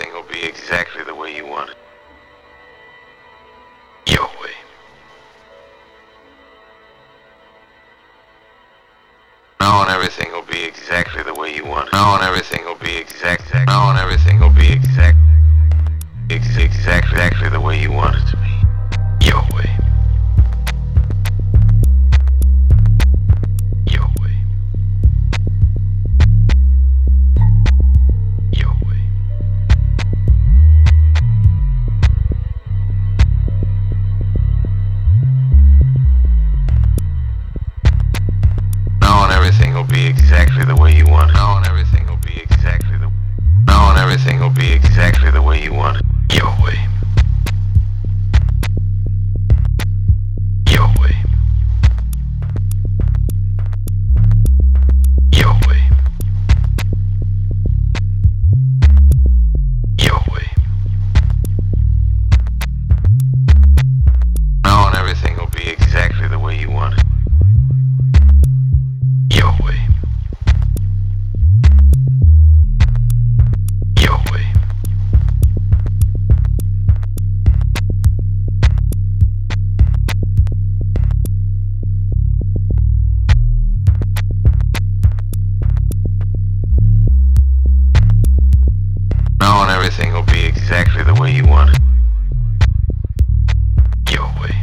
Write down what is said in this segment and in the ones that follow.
everything will be exactly the way you want it. Your way. Now and everything will be exactly the way you want it. Now and everything will be exact. Now and everything will be exactly the way you want it to be. Your way. Your way. Your way. Now and everything will be exactly the way you want it. Now and everything will be exactly the. Now and everything will be exactly the way you want it. Your way. Your way. Your way. Your way. Now and everything will be exactly the way you want it. Your way. Your way. Now and everything will be exactly the way you want it. Your way.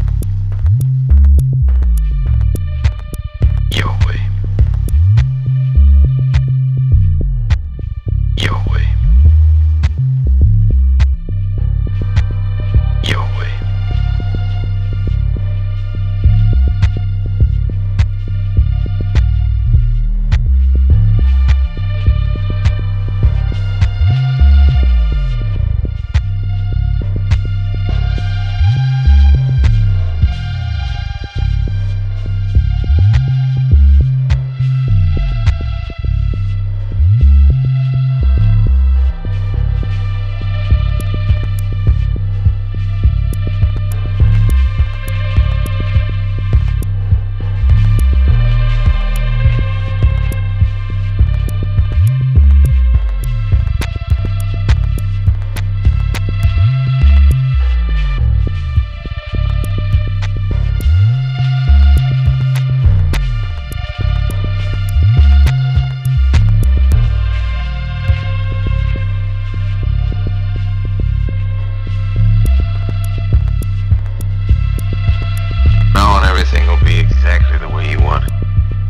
Your way. Your way. Your way. Now and everything will be exactly the way you want it.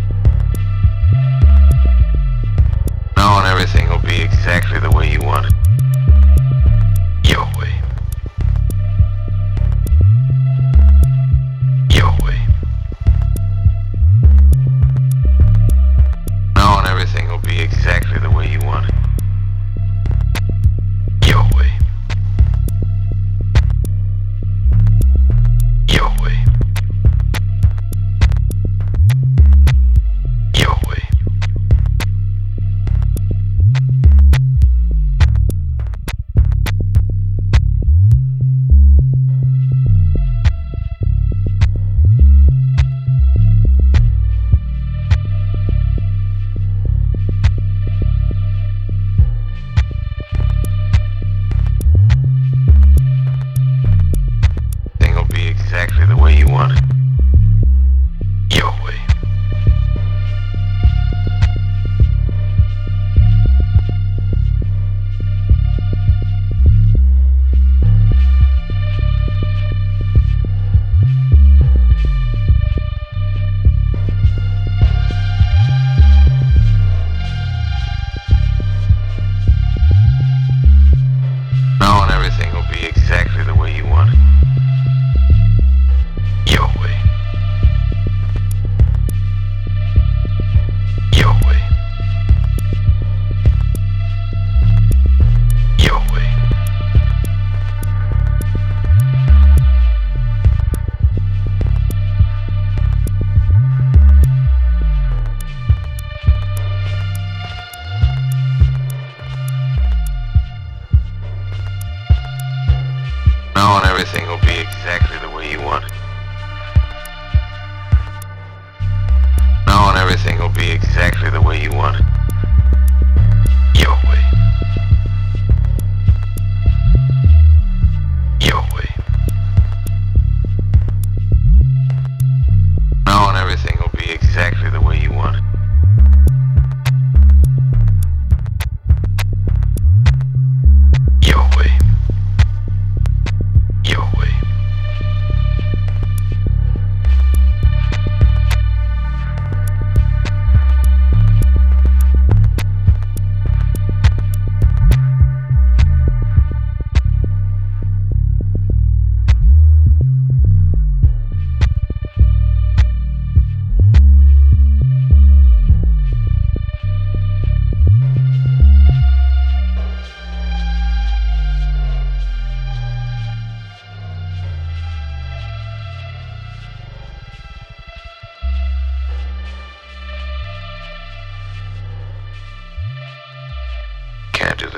Now and everything will be exactly the way you want it. Your way. Your way. Now and everything will be exactly the way you want it. Your way. Your way. Your way. Thing will be exactly the way you want it. Your way. Now and everything will be exactly the way you want it. Your way. Your way. Your way. Now and everything will be exactly the way you want it. Now and everything will be exactly the way you want it. Your way.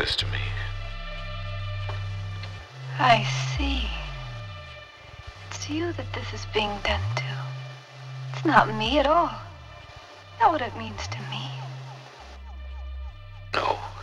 this to me. I see. It's you that this is being done to. It's not me at all. Not what it means to me. No.